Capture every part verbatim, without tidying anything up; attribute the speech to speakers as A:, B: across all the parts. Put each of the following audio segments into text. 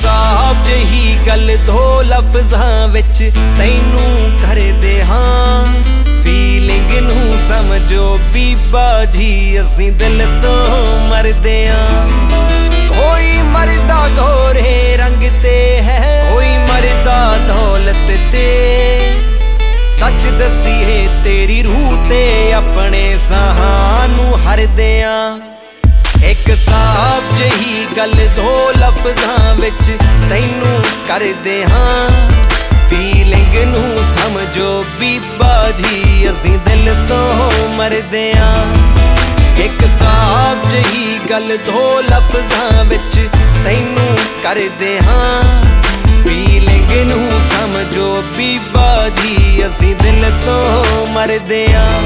A: साफ जही गल दो लफ्ज़ां विच तैनू करदे हां फीलिंग नू समझो बीबा जी असीं दिल तो मरदे हां। कोई मरदा गोरे रंग ते है कोई मरदा दौलत ते सच दसीए तेरी रूह ते अपने साहानू हरदे हां। एक साफ जही गल दो लफ्ज़ां विच तैनू करदे हां फीलिंग नू समझो बीबा जी असीं दिल तो मरदे हां। एक साफ जही गल दो लफ्ज़ां विच तैनू करदे हां फीलिंग नू समझो बीबा जी असीं दिल तो मरदे हां।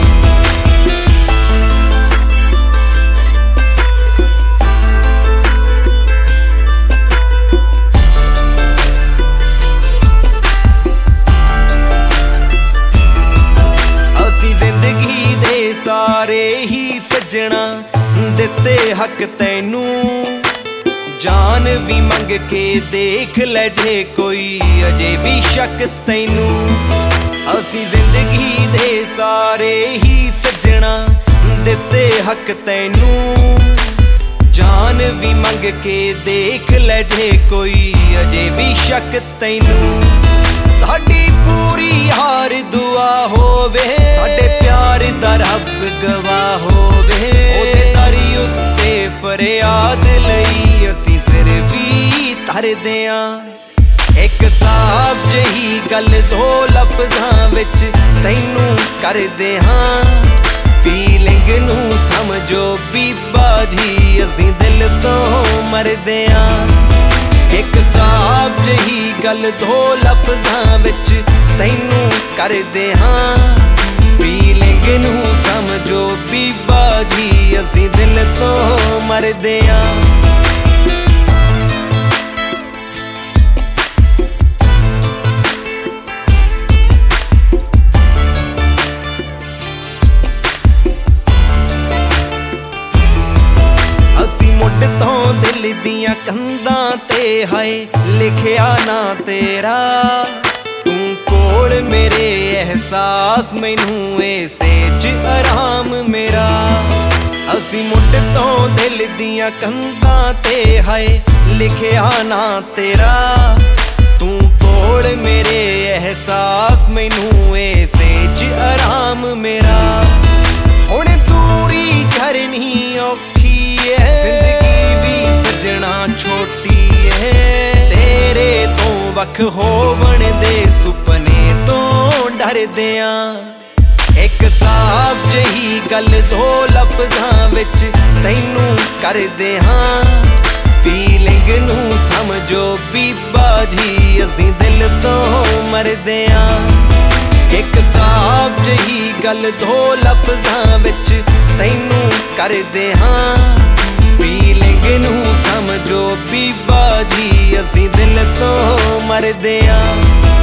A: सारे ही सजना दिते हक तैनू जान भी मंग के देख ले जे कोई अजे भी शक तैनू। असी जिंदगी दे सारे ही सजना दिते हक तैनू जान भी मंग के देख ले जे कोई अजे भी शक तैनू। साडी पूरी हार दुआ होवे साडे प्यार दा रब गवाह होवे ओदे दरी उत्ते फरियाद लई असीं सिर भी धरदे हां। एक साफ जही गल दो लफ्ज़ां विच तैनू करदे हां फीलिंग नू समझो बीबा जी असीं दिल तो मरदे हां। एक साफ जही गल दो लफ्ज़ां विच तैनू करदे हां फीलिंग नू समझो बीबा जी असीं दिल तो मरदे हां। मुड तो दिल दियां कंधां ते हाय लिखिया ना तेरा तू कोल मेरे एहसास मैनू ऐसे च आराम मेरा। असी मुड तो दिल दियां कंधां ते हाय लिखिया ना तेरा तू कोल मेरे एहसास मैनू ऐसे च आराम मेरा। हुण दूरी करनी औखी जिंदगी भी सजना छोटी है तेरे तो वख होवन दे सुपने तो डरदे हां। एक साफ जही गल दो लफ्ज़ां विच तैनू करदे हां फीलिंग नू समझो बीबा जी असीं दिल तो मरदे हां। एक साफ जही गल दो लफ्ज़ां विच तैनू करदे हां फीलिंग नू समझो बीबा जी असीं दिल तो मरदे हां।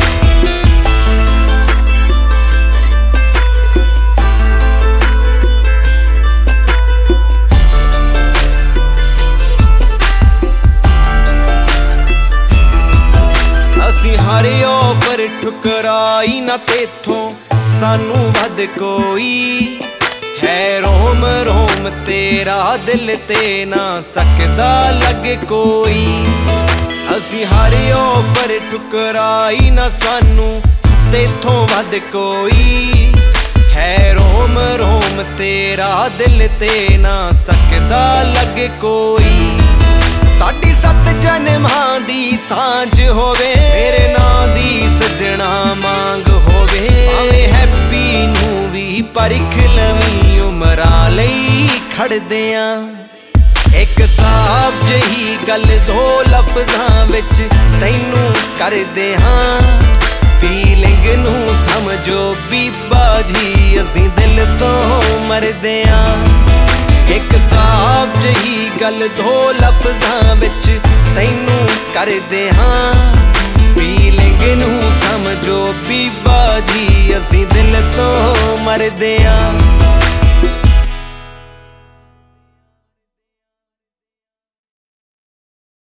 A: असीं हर ऑफर ठुकराई ना तेथों सानू वध कोई है रोम रोम तेरा दिल ते ना सकदा लगे कोई। असीं हर ऑफर ठुकराई ना सानू तेथों वध कोई है रोम रोम तेरा दिल ते ना सकदा लगे कोई। साडी सत जन्मां दी सांझ होवे मेरे नां दी सजना मांग होवे भावें हैप्पी नू भी परख लवीं उमरा लई खड़दे हां। एक साफ जही गल दो लफ्ज़ां विच तैनू करदे हां फीलिंग नू समझो बीबा जी असीं दिल तो मरदे हां। एक साफ जही गल दो लफ्ज़ां विच तैनू करदे हां फीलिंग नू समझो बीबा जी असीं दिल तो मरदे हां।